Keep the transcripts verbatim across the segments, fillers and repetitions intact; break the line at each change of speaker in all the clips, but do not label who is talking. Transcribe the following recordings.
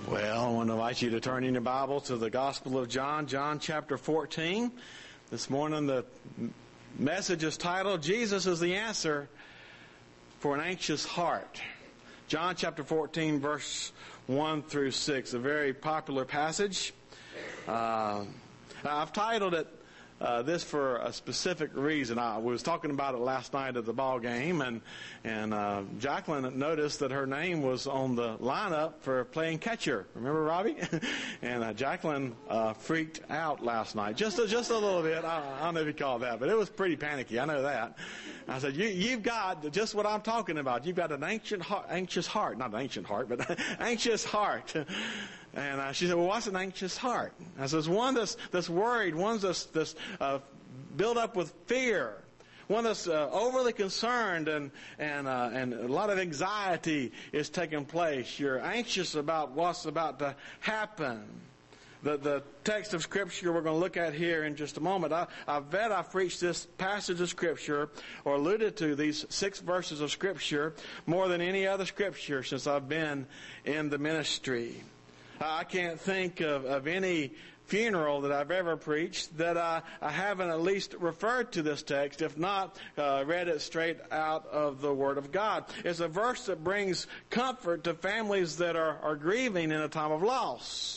Well, I want to invite you to turn in your Bible to the Gospel of John, John chapter fourteen. This morning the message is titled, Jesus is the Answer for an Anxious Heart. John chapter fourteen, verse one through six, a very popular passage. Uh, I've titled it Uh, this for a specific reason. I was talking about it last night at the ball game, and and uh, Jacqueline noticed that her name was on the lineup for playing catcher. Remember, Robbie? and uh, Jacqueline uh, freaked out last night, just a, just a little bit. I, I don't know if you call that, but it was pretty panicky. I know that. I said, you, you've got just what I'm talking about. You've got an ancient heart, anxious heart, not an ancient heart, but anxious heart. And uh, she said, well, what's an anxious heart? I says, one that's, that's worried, one that's, that's uh, built up with fear, one that's uh, overly concerned, and and uh, and a lot of anxiety is taking place. You're anxious about what's about to happen. The the text of Scripture we're going to look at here in just a moment, I, I bet I've preached this passage of Scripture or alluded to these six verses of Scripture more than any other Scripture since I've been in the ministry. I can't think of, of any funeral that I've ever preached that I, I haven't at least referred to this text, if not uh, read it straight out of the Word of God. It's a verse that brings comfort to families that are, are grieving in a time of loss.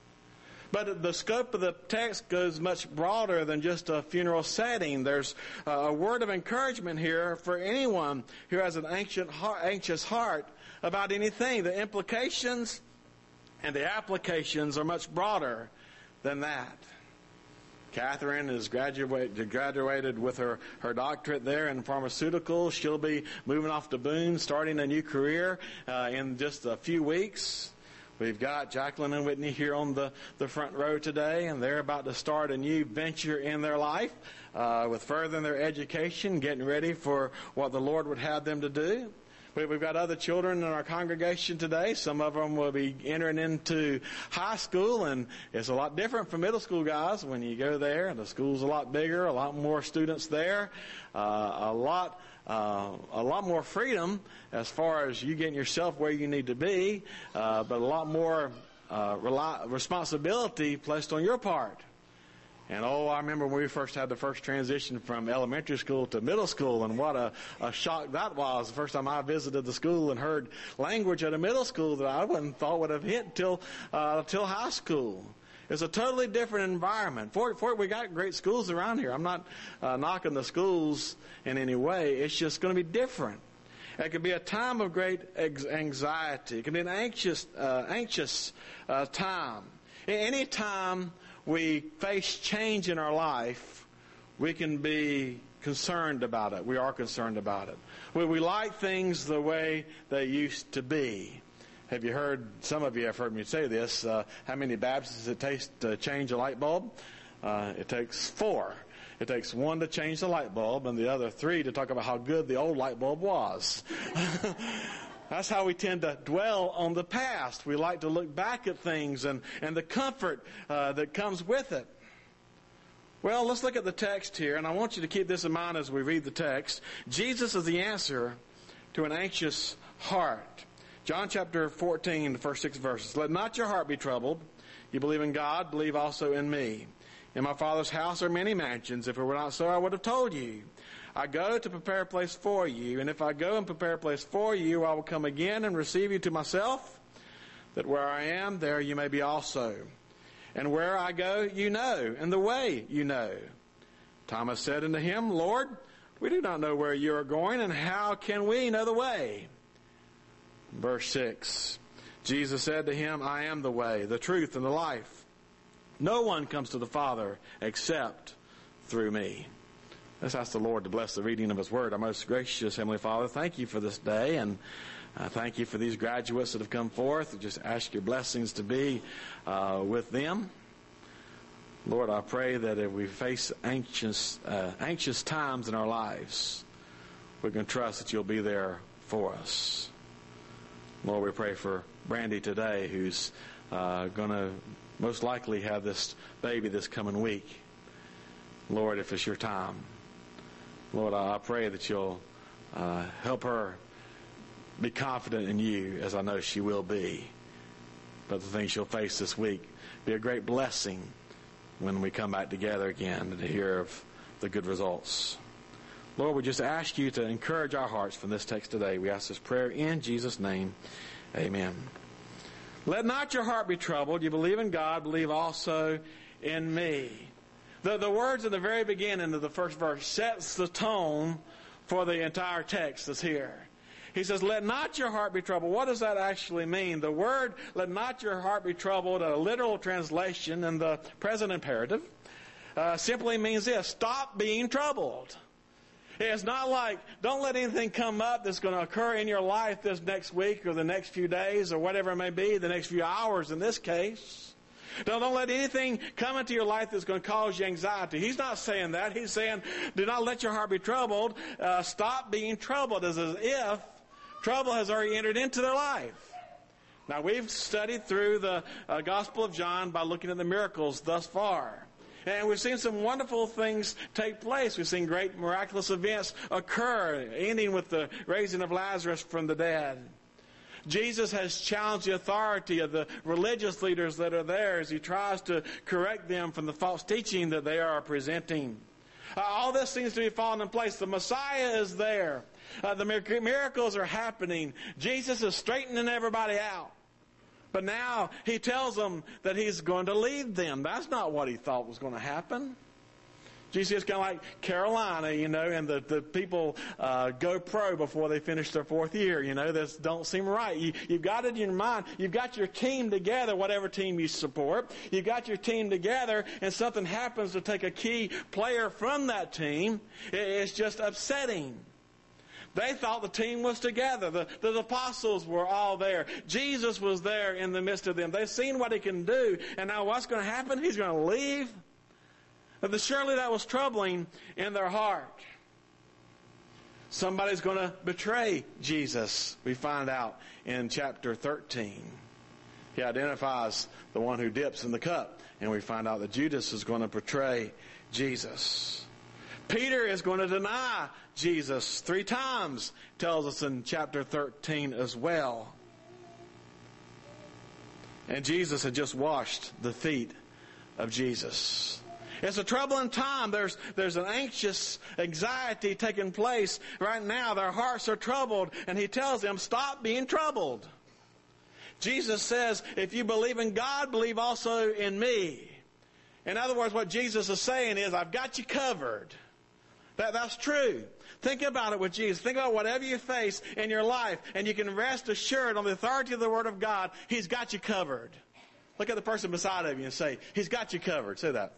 But the scope of the text goes much broader than just a funeral setting. There's a word of encouragement here for anyone who has an anxious heart, anxious heart about anything. The implications and the applications are much broader than that. Catherine is graduate, graduated with her, her doctorate there in pharmaceuticals. She'll be moving off to Boone, starting a new career uh, in just a few weeks. We've got Jacqueline and Whitney here on the, the front row today, and they're about to start a new venture in their life uh, with furthering their education, getting ready for what the Lord would have them to do. We've got other children in our congregation today. Some of them will be entering into high school, and it's a lot different from middle school guys when you go there. The school's a lot bigger, a lot more students there, uh, a lot uh, a lot more freedom as far as you getting yourself where you need to be, uh, but a lot more uh, rely- responsibility placed on your part. And oh, I remember when we first had the first transition from elementary school to middle school, and what a, a shock that was. The first time I visited the school and heard language at a middle school that I wouldn't thought would have hit till uh, till high school. It's a totally different environment. For, for we got great schools around here. I'm not uh, knocking the schools in any way. It's just going to be different. It could be a time of great anxiety. It can be an anxious, uh, anxious uh, time. Any time we face change in our life, we can be concerned about it. We are concerned about it. We, we like things the way they used to be. Have you heard, some of you have heard me say this, uh, how many Baptists it takes to change a light bulb? Uh, it takes four. It takes one to change the light bulb and the other three to talk about how good the old light bulb was. That's how we tend to dwell on the past. We like to look back at things and, and the comfort uh, that comes with it. Well, let's look at the text here, and I want you to keep this in mind as we read the text. Jesus is the answer to an anxious heart. John chapter fourteen, the first six verses. Let not your heart be troubled. You believe in God, believe also in me. In my Father's house are many mansions. If it were not so, I would have told you. I go to prepare a place for you. And if I go and prepare a place for you, I will come again and receive you to myself, that where I am, there you may be also. And where I go, you know, and the way you know. Thomas said unto him, Lord, we do not know where you are going, and how can we know the way? Verse six, Jesus said to him, I am the way, the truth, and the life. No one comes to the Father except through me. Let's ask the Lord to bless the reading of His Word. Our most gracious Heavenly Father, thank you for this day, and uh, thank you for these graduates that have come forth. Just ask your blessings to be uh, with them. Lord, I pray that if we face anxious, uh, anxious times in our lives, we can trust that you'll be there for us. Lord, we pray for Brandy today, who's uh, going to most likely have this baby this coming week. Lord, if it's your time, Lord, I pray that you'll uh, help her be confident in you, as I know she will be. but the things you'll face this week. Be a great blessing when we come back together again to hear of the good results. Lord, we just ask you to encourage our hearts from this text today. We ask this prayer in Jesus' name. Amen. Let not your heart be troubled. You believe in God, believe also in me. The, the words at the very beginning of the first verse sets the tone for the entire text that's here. He says, let not your heart be troubled. What does that actually mean? The word, let not your heart be troubled, a literal translation in the present imperative, uh, simply means this: stop being troubled. It's not like, don't let anything come up that's going to occur in your life this next week or the next few days or whatever it may be, the next few hours in this case. Don't, don't let anything come into your life that's going to cause you anxiety. He's not saying that. He's saying, do not let your heart be troubled. Uh, stop being troubled, as if trouble has already entered into their life. Now, we've studied through the uh, Gospel of John by looking at the miracles thus far. And we've seen some wonderful things take place. We've seen great miraculous events occur, ending with the raising of Lazarus from the dead. Jesus has challenged the authority of the religious leaders that are there as he tries to correct them from the false teaching that they are presenting. Uh, all this seems to be falling in place. The Messiah is there. Uh, the miracles are happening. Jesus is straightening everybody out. But now he tells them that he's going to lead them. That's not what he thought was going to happen. Jesus is kind of like Carolina, you know, and the, the people uh, go pro before they finish their fourth year. You know, this don't seem right. You, you've got it in your mind. You've got your team together, whatever team you support. You've got your team together, and something happens to take a key player from that team. It, it's just upsetting. They thought the team was together. The, the apostles were all there. Jesus was there in the midst of them. They've seen what he can do. And now what's going to happen? He's going to leave. But surely that was troubling in their heart. Somebody's going to betray Jesus, we find out in chapter thirteen. He identifies the one who dips in the cup. And we find out that Judas is going to betray Jesus. Peter is going to deny Jesus three times, tells us in chapter thirteen as well. And Jesus had just washed the feet of Jesus. It's a troubling time. There's, there's an anxious anxiety taking place right now. Their hearts are troubled, and he tells them, stop being troubled. Jesus says, if you believe in God, believe also in me. In other words, what Jesus is saying is, I've got you covered. That, that's true. Think about it with Jesus. Think about whatever you face in your life, and you can rest assured on the authority of the Word of God, he's got you covered. Look at the person beside of you and say, he's got you covered. Say that.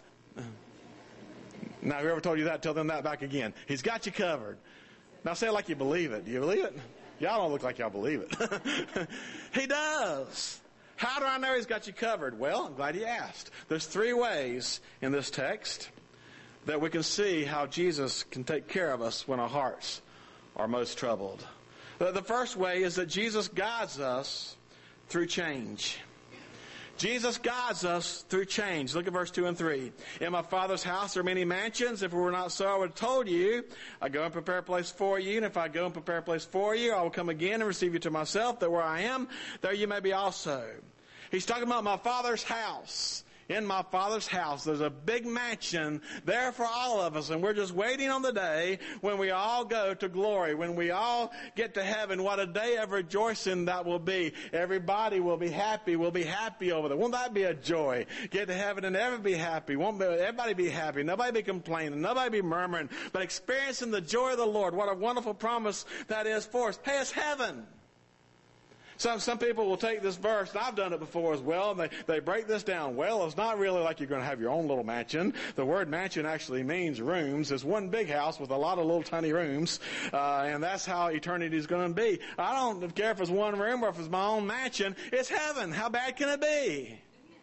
Now, whoever told you that, tell them that back again. He's got you covered. Now, say it like you believe it. Do you believe it? Y'all don't look like y'all believe it. He does. How do I know he's got you covered? Well, I'm glad you asked. There's three ways in this text that we can see how Jesus can take care of us when our hearts are most troubled. The first way is that Jesus guides us through change. Jesus guides us through change. Look at verse two and three. In my Father's house are many mansions. If it were not so, I would have told you. I go and prepare a place for you. And if I go and prepare a place for you, I will come again and receive you to myself, that where I am, there you may be also. He's talking about my Father's house. In my Father's house, there's a big mansion there for all of us, and we're just waiting on the day when we all go to glory, when we all get to heaven. What a day of rejoicing that will be. Everybody will be happy. We'll be happy over there. Won't that be a joy? Get to heaven and ever be happy. Won't everybody be happy? Nobody be complaining. Nobody be murmuring, but experiencing the joy of the Lord. What a wonderful promise that is for us. Hey, it's heaven. Some some people will take this verse, and I've done it before as well, and they, they break this down. Well, it's not really like you're going to have your own little mansion. The word mansion actually means rooms. It's one big house with a lot of little tiny rooms, uh, and that's how eternity is going to be. I don't care if it's one room or if it's my own mansion. It's heaven. How bad can it be?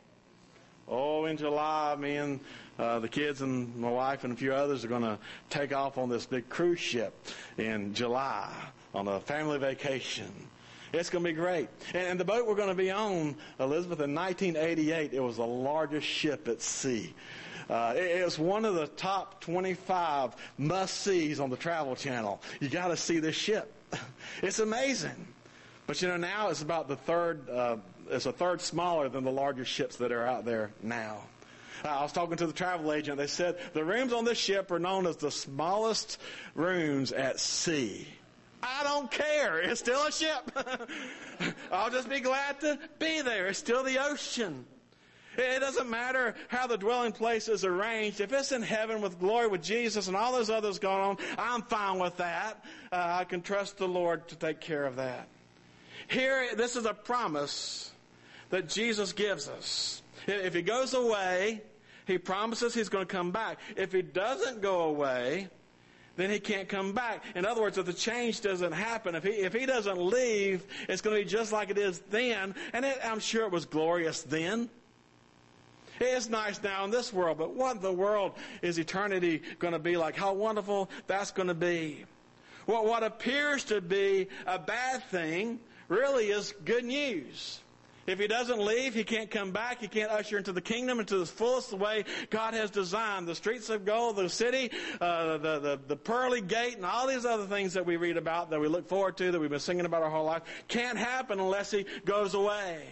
Oh, in July, me and uh, the kids and my wife and a few others are going to take off on this big cruise ship in July on a family vacation. It's going to be great. And the boat we're going to be on, Elizabeth, in nineteen eighty-eight, it was the largest ship at sea. Uh, it, it was one of the top twenty-five must-sees on the Travel Channel. You got to see this ship. It's amazing. But, you know, now it's about the third uh, is a third smaller than the largest ships that are out there now. Uh, I was talking to the travel agent. They said the rooms on this ship are known as the smallest rooms at sea. I don't care. It's still a ship. I'll just be glad to be there. It's still the ocean. It doesn't matter how the dwelling place is arranged. If it's in heaven with glory with Jesus and all those others going on, I'm fine with that. Uh, I can trust the Lord to take care of that. Here, this is a promise that Jesus gives us. If he goes away, he promises he's going to come back. If he doesn't go away, then he can't come back. In other words, if the change doesn't happen, if he if he doesn't leave, it's going to be just like it is then. And it, I'm sure it was glorious then. It's nice now in this world, but what in the world is eternity going to be like? How wonderful that's going to be. Well, what appears to be a bad thing really is good news. If he doesn't leave, he can't come back. He can't usher into the kingdom into the fullest way God has designed. The streets of gold, the city, uh, the, the, the pearly gate, and all these other things that we read about, that we look forward to, that we've been singing about our whole life, can't happen unless he goes away.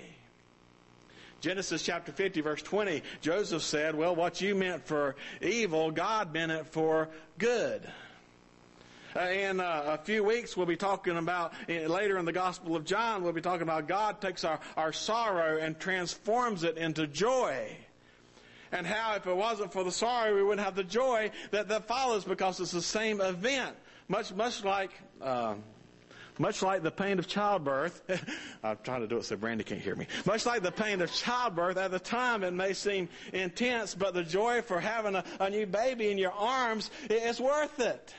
Genesis chapter fifty, verse twenty, Joseph said, well, what you meant for evil, God meant it for good. Uh, in uh, a few weeks, we'll be talking about, uh, later in the Gospel of John, we'll be talking about God takes our, our sorrow and transforms it into joy. And how if it wasn't for the sorrow, we wouldn't have the joy that, that follows, because it's the same event. Much, much like... Uh, Much like the pain of childbirth, I'm trying to do it so Brandy can't hear me. Much like the pain of childbirth, at the time it may seem intense, but the joy for having a, a new baby in your arms is worth it.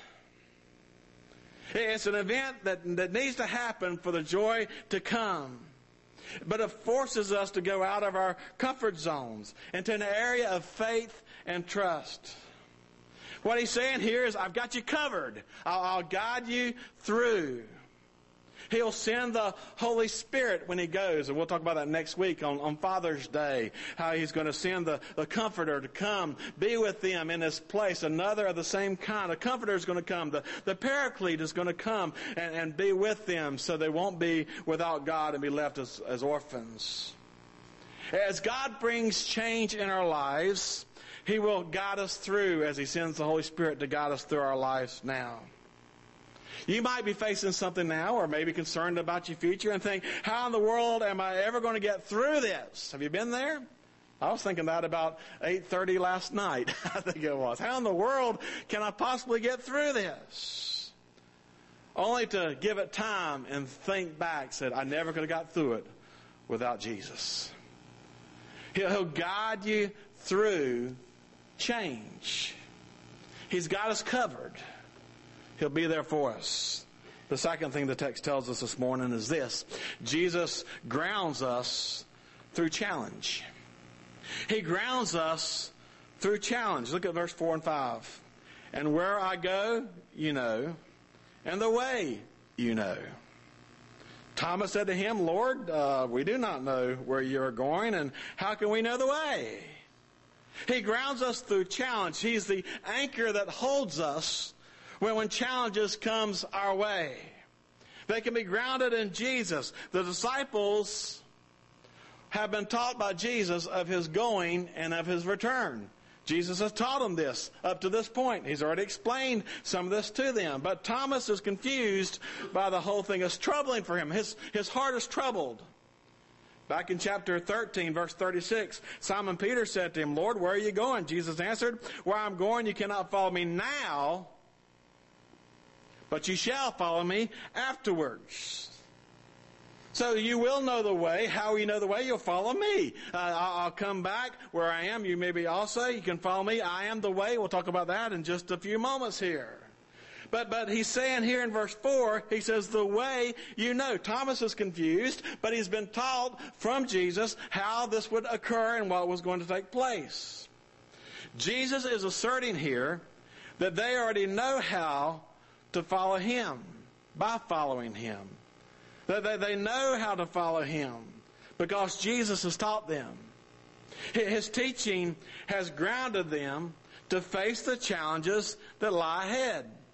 It's an event that, that needs to happen for the joy to come. But it forces us to go out of our comfort zones into an area of faith and trust. What he's saying here is, I've got you covered. I'll, I'll guide you through. He'll send the Holy Spirit when he goes. And we'll talk about that next week on, on Father's Day. How he's going to send the, the Comforter to come be with them in this place. Another of the same kind. A Comforter is going to come. The, the Paraclete is going to come and, and be with them, so they won't be without God and be left as, as orphans. As God brings change in our lives, he will guide us through as he sends the Holy Spirit to guide us through our lives now. You might be facing something now, or maybe concerned about your future, and think, how in the world am I ever going to get through this? Have you been there? I was thinking that about eight thirty last night, I think it was. How in the world can I possibly get through this? Only to give it time and think back, said, I never could have got through it without Jesus. He'll, he'll guide you through change. He's got us covered. He'll be there for us. The second thing the text tells us this morning is this. Jesus grounds us through challenge. He grounds us through challenge. Look at verse four and five. And where I go, you know, and the way, you know. Thomas said to him, Lord, uh, we do not know where you are going, and how can we know the way? He grounds us through challenge. He's the anchor that holds us when, when challenges comes our way. They can be grounded in Jesus. The disciples have been taught by Jesus of his going and of his return. Jesus has taught them this up to this point. He's already explained some of this to them. But Thomas is confused by the whole thing. It's troubling for him. His, his heart is troubled. Back in chapter thirteen, verse thirty-six, Simon Peter said to him, Lord, where are you going? Jesus answered, where I'm going you cannot follow me now, but you shall follow me afterwards. So you will know the way. How will you know the way? You'll follow me. Uh, I'll come back where I am. You may be also. You can follow me. I am the way. We'll talk about that in just a few moments here. But but he's saying here in verse four, he says, the way you know. Thomas is confused, but he's been taught from Jesus how this would occur and what was going to take place. Jesus is asserting here that they already know how to follow him by following him. That they, they know how to follow him because Jesus has taught them. His teaching has grounded them to face the challenges that lie ahead.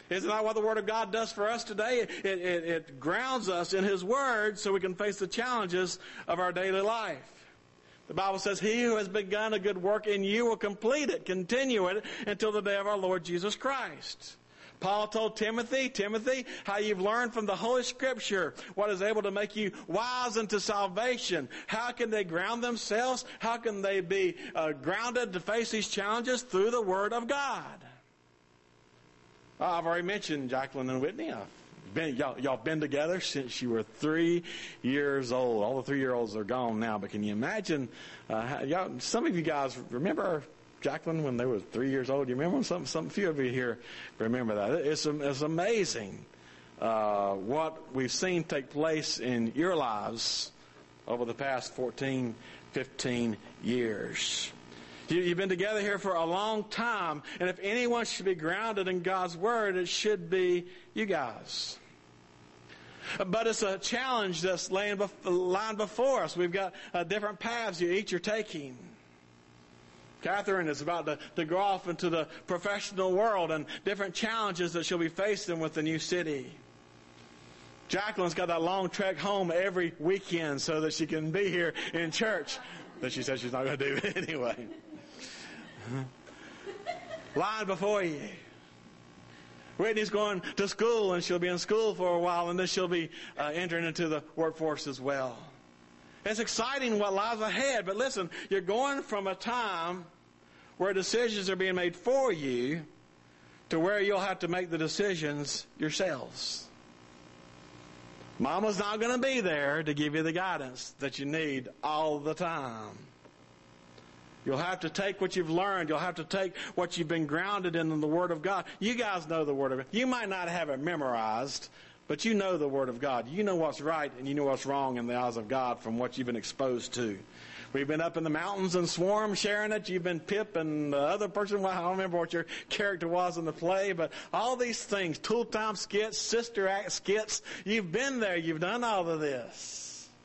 Isn't that what the Word of God does for us today? It, it, it grounds us in His Word so we can face the challenges of our daily life. The Bible says, he who has begun a good work in you will complete it, continue it, until the day of our Lord Jesus Christ. Paul told Timothy, Timothy, how you've learned from the Holy Scripture what is able to make you wise unto salvation. How can they ground themselves? How can they be uh, grounded to face these challenges? Through the Word of God. Uh, I've already mentioned Jacqueline and Whitney. I've been, y'all, y'all been together since you were three years old. All the three-year-olds are gone now, but can you imagine? Uh, how, y'all, some of you guys remember Jacqueline when they were three years old? You remember? Some, some few of you here remember that. It's, it's amazing uh, what we've seen take place in your lives over the past fourteen, fifteen years. You've been together here for a long time, and if anyone should be grounded in God's Word, it should be you guys. But it's a challenge that's laying lying before us. We've got uh, different paths you each are taking. Catherine is about to, to go off into the professional world and different challenges that she'll be facing with the new city. Jacqueline's got that long trek home every weekend so that she can be here in church that she says she's not going to do anyway. Lying before you. Whitney's going to school, and she'll be in school for a while, and then she'll be uh, entering into the workforce as well. It's exciting what lies ahead, but listen, you're going from a time where decisions are being made for you to where you'll have to make the decisions yourselves. Mama's not going to be there to give you the guidance that you need all the time. You'll have to take what you've learned. You'll have to take what you've been grounded in in the Word of God. You guys know the Word of God. You might not have it memorized, but you know the Word of God. You know what's right and you know what's wrong in the eyes of God from what you've been exposed to. We've been up in the mountains and swarm sharing it. You've been Pip and the other person. Well, I don't remember what your character was in the play, but all these things, Tool Time skits, Sister Act skits, you've been there. You've done all of this.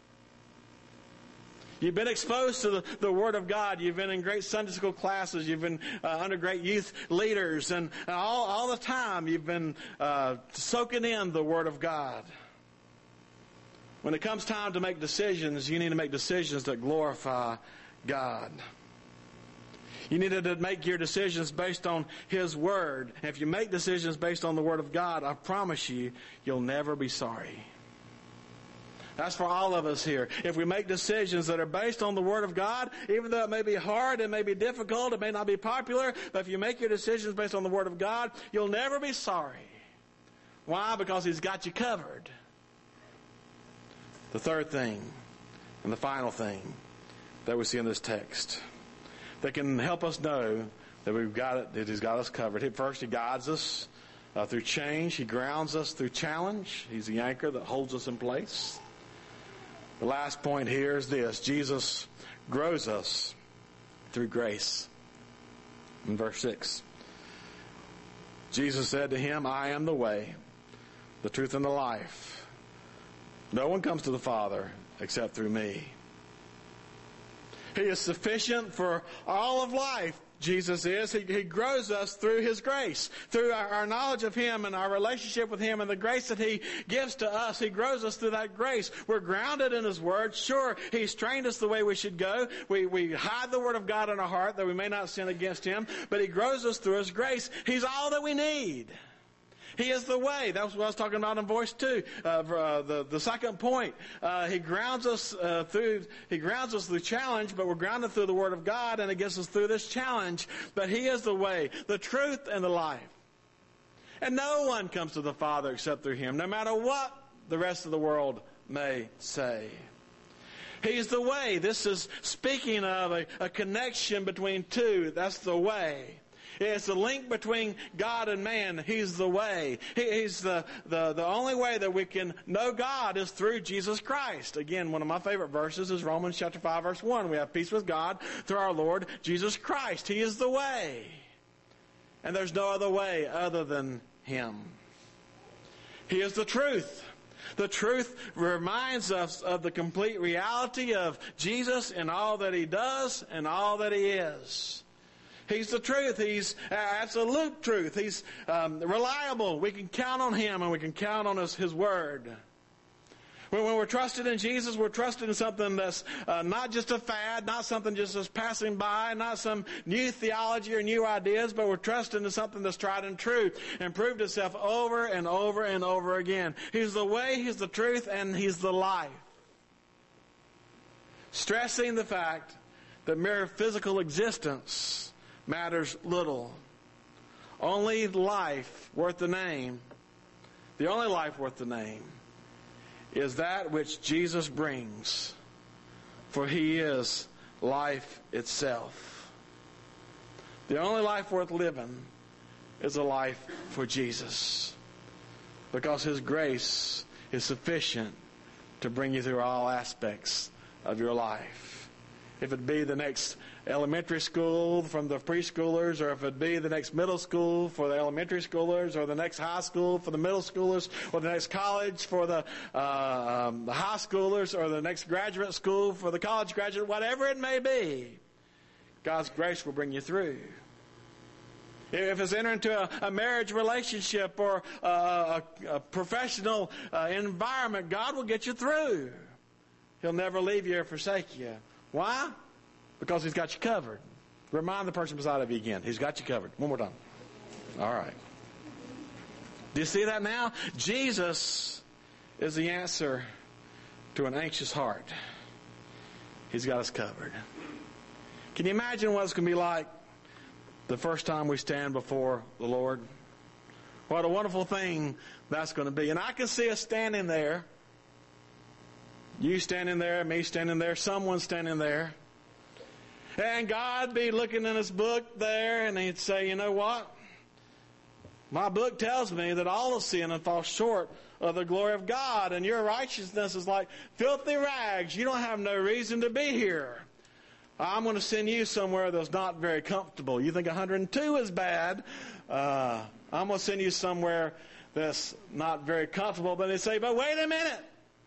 You've been exposed to the, the Word of God. You've been in great Sunday school classes. You've been uh, under great youth leaders. And, and all, all the time you've been uh, soaking in the Word of God. When it comes time to make decisions, you need to make decisions that glorify God. You need to make your decisions based on His Word. And if you make decisions based on the Word of God, I promise you, you'll never be sorry. That's for all of us here. If we make decisions that are based on the Word of God, even though it may be hard, it may be difficult, it may not be popular, but if you make your decisions based on the Word of God, you'll never be sorry. Why? Because He's got you covered. The third thing, and the final thing that we see in this text that can help us know that we've got it, that He's got us covered. First, He guides us uh, through change. He grounds us through challenge. He's the anchor that holds us in place. The last point here is this: Jesus grows us through grace. In verse six, Jesus said to him, I am the way, the truth, and the life. No one comes to the Father except through me. He is sufficient for all of life. Jesus is. He, he grows us through His grace. Through our, our knowledge of Him and our relationship with Him and the grace that He gives to us, He grows us through that grace. We're grounded in His Word. Sure, He's trained us the way we should go. We, we hide the Word of God in our heart that we may not sin against Him. But He grows us through His grace. He's all that we need. He is the way. That's what I was talking about in voice two. Uh, uh, the the second point. Uh, he grounds us uh, through. He grounds us through challenge, but we're grounded through the Word of God, and it gets us through this challenge. But He is the way, the truth, and the life. And no one comes to the Father except through Him, no matter what the rest of the world may say. He's the way. This is speaking of a, a connection between two. That's the way. It's the link between God and man. He's the way. He, he's the, the, the only way that we can know God is through Jesus Christ. Again, one of my favorite verses is Romans chapter five, verse one. We have peace with God through our Lord Jesus Christ. He is the way. And there's no other way other than Him. He is the truth. The truth reminds us of the complete reality of Jesus and all that He does and all that He is. He's the truth. He's absolute truth. He's um, reliable. We can count on Him, and we can count on His, His Word. When, when we're trusted in Jesus, we're trusted in something that's uh, not just a fad, not something just as passing by, not some new theology or new ideas, but we're trusted in something that's tried and true and proved itself over and over and over again. He's the way, He's the truth, and He's the life. Stressing the fact that mere physical existence matters little. Only life worth the name, the only life worth the name, is that which Jesus brings, for He is life itself. The only life worth living is a life for Jesus, because His grace is sufficient to bring you through all aspects of your life. If it be the next elementary school from the preschoolers, or if it be the next middle school for the elementary schoolers, or the next high school for the middle schoolers, or the next college for the, uh, um, the high schoolers, or the next graduate school for the college graduate, whatever it may be, God's grace will bring you through. If it's enter into a, a marriage relationship or a, a, a professional uh, environment, God will get you through. He'll never leave you or forsake you. Why? Because He's got you covered. Remind the person beside of you again. He's got you covered. One more time. All right. Do you see that now? Jesus is the answer to an anxious heart. He's got us covered. Can you imagine what it's going to be like the first time we stand before the Lord? What a wonderful thing that's going to be. And I can see us standing there. You standing there, me standing there, someone standing there. And God be looking in His book there, and He'd say, you know what? My book tells me that all have sinned and fall short of the glory of God, and your righteousness is like filthy rags. You don't have no reason to be here. I'm going to send you somewhere that's not very comfortable. You think one hundred two is bad. Uh, I'm going to send you somewhere that's not very comfortable. But they say, but wait a minute.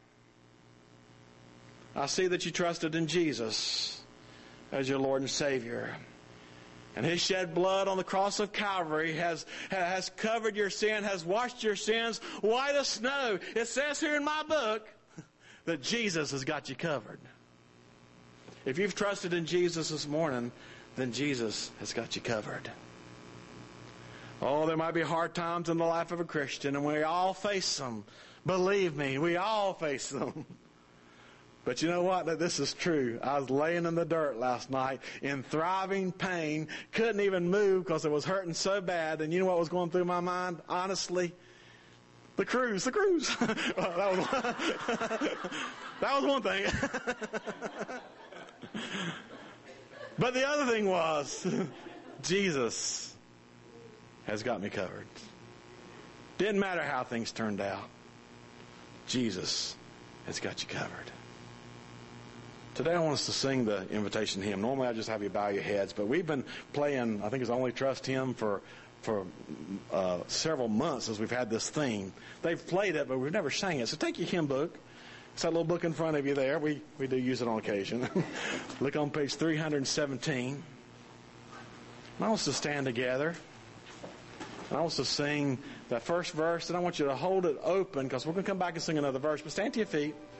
I see that you trusted in Jesus as your Lord and Savior. And His shed blood on the cross of Calvary has, has covered your sin, has washed your sins white as snow. It says here in my book that Jesus has got you covered. If you've trusted in Jesus this morning, then Jesus has got you covered. Oh, there might be hard times in the life of a Christian, and we all face them. Believe me, we all face them. But you know what? This is true. I was laying in the dirt last night in thriving pain. Couldn't even move because it was hurting so bad. And you know what was going through my mind? Honestly, the cruise, the cruise. Well, that was that was one thing. But the other thing was, Jesus has got me covered. Didn't matter how things turned out. Jesus has got you covered. Today I want us to sing the invitation hymn. Normally I just have you bow your heads, but we've been playing, I think it's Only Trust Him for for uh, several months as we've had this theme. They've played it, but we've never sang it. So take your hymn book. It's that little book in front of you there. We, we do use it on occasion. Look on page three seventeen. I want us to stand together. I want us to sing that first verse, and I want you to hold it open because we're going to come back and sing another verse. But stand to your feet.